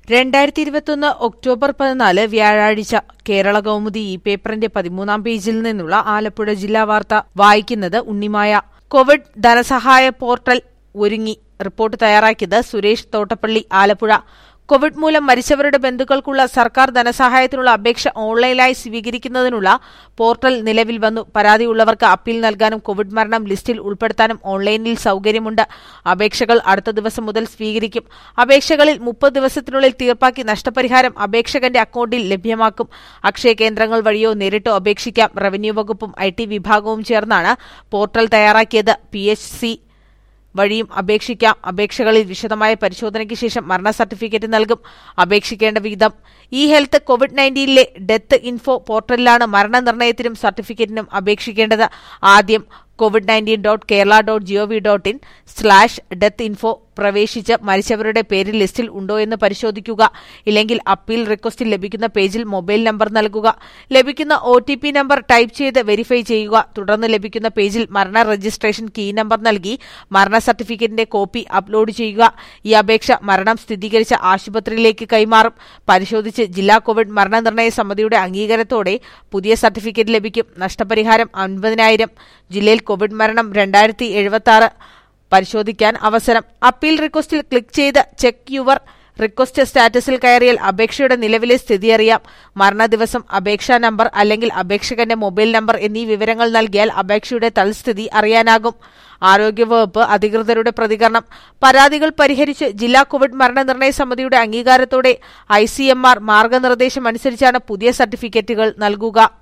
2021 October 14 വ്യാഴാഴ്ച കേരള കൗമുദി ഈ പേപ്പറിന്റെ 13-ാം പേജിൽ നിന്നുള്ള ആലപ്പുഴ ജില്ലാ വാർത്ത വായിക്കുന്നത് ഉണ്ണിമായ. കോവിഡ് ധനസഹായ പോർട്ടൽ ഒരുങ്ങി. റിപ്പോർട്ട് തയ്യാറാക്കിയത് സുരേഷ് തോട്ടപ്പള്ളി, ആലപ്പുഴ. കോവിഡ് മൂലം മരിച്ചവരുടെ ബന്ധുക്കൾക്കുള്ള സർക്കാർ ധനസഹായത്തിനുള്ള അപേക്ഷ ഓൺലൈനായി സ്വീകരിക്കുന്നതിനുള്ള പോർട്ടൽ നിലവിൽ വന്നു. പരാതിയുള്ളവർക്ക് അപ്പീൽ നൽകാനും കോവിഡ് മരണം ലിസ്റ്റിൽ ഉൾപ്പെടുത്താനും ഓൺലൈനിൽ സൌകര്യമുണ്ട്. അപേക്ഷകൾ അടുത്ത ദിവസം മുതൽ സ്വീകരിക്കും. അപേക്ഷകളിൽ 30 ദിവസത്തിനുള്ളിൽ തീർപ്പാക്കി നഷ്ടപരിഹാരം അപേക്ഷകന്റെ അക്കൌണ്ടിൽ ലഭ്യമാക്കും. അക്ഷയ കേന്ദ്രങ്ങൾ വഴിയോ നേരിട്ടോ അപേക്ഷിക്കാം. റവന്യൂ വകുപ്പും IT വിഭാഗവും ചേർന്നാണ് പോർട്ടൽ തയ്യാറാക്കിയത്. PHC വഴിയും അപേക്ഷിക്കാം. അപേക്ഷകളിൽ വിശദമായ പരിശോധനയ്ക്ക് ശേഷം മരണ സർട്ടിഫിക്കറ്റ് നൽകും. അപേക്ഷിക്കേണ്ട വിധം: ഇ-ഹെൽത്ത് COVID-19 ഡെത്ത് ഇൻഫോ പോർട്ടലിലാണ് മരണനിർണയത്തിനും സർട്ടിഫിക്കറ്റിനും അപേക്ഷിക്കേണ്ടത്. ആദ്യം covid19.kerala.gov.in/deathinfo പ്രവേശിച്ച് മരിച്ചവരുടെ പേര് ലിസ്റ്റിൽ ഉണ്ടോ എന്ന് പരിശോധിക്കുക. ഇല്ലെങ്കിൽ അപ്പീൽ റിക്വസ്റ്റിൽ ലഭിക്കുന്ന പേജിൽ മൊബൈൽ നമ്പർ നൽകുക. ലഭിക്കുന്ന OTP നമ്പർ ടൈപ്പ് ചെയ്ത് വെരിഫൈ ചെയ്യുക. തുടർന്ന് ലഭിക്കുന്ന പേജിൽ മരണ രജിസ്ട്രേഷൻ കീ നമ്പർ നൽകി മരണ സർട്ടിഫിക്കറ്റിന്റെ കോപ്പി അപ്ലോഡ് ചെയ്യുക. ഈ അപേക്ഷ മരണം സ്ഥിരീകരിച്ച ആശുപത്രിയിലേക്ക് കൈമാറും. പരിശോധിച്ച് ജില്ലാ കോവിഡ് മരണനിർണയ സമിതിയുടെ അംഗീകാരത്തോടെ പുതിയ സർട്ടിഫിക്കറ്റ് ലഭിക്കും. നഷ്ടപരിഹാരം 50,000. ജില്ലയിൽ കോവിഡ് മരണം 2076. പരിശോധിക്കാൻ അവസരം: അപ്പീൽ റിക്വസ്റ്റിൽ ക്ലിക്ക് ചെയ്ത് ചെക്ക് യുവർ റിക്വസ്റ്റ് സ്റ്റാറ്റസിൽ കയറിയാൽ അപേക്ഷയുടെ നിലവിലെ സ്ഥിതി അറിയാം. മരണദിവസം, അപേക്ഷാ നമ്പർ അല്ലെങ്കിൽ അപേക്ഷകന്റെ മൊബൈൽ നമ്പർ എന്നീ വിവരങ്ങൾ നൽകിയാൽ അപേക്ഷയുടെ തൽസ്ഥിതി അറിയാനാകും. ആരോഗ്യവകുപ്പ് അധികൃതരുടെ പ്രതികരണം: പരാതികൾ പരിഹരിച്ച് ജില്ലാ കോവിഡ് മരണനിർണയ സമിതിയുടെ അംഗീകാരത്തോടെ ICMR മാർഗനിർദ്ദേശം അനുസരിച്ചാണ് പുതിയ സർട്ടിഫിക്കറ്റുകൾ നൽകുക.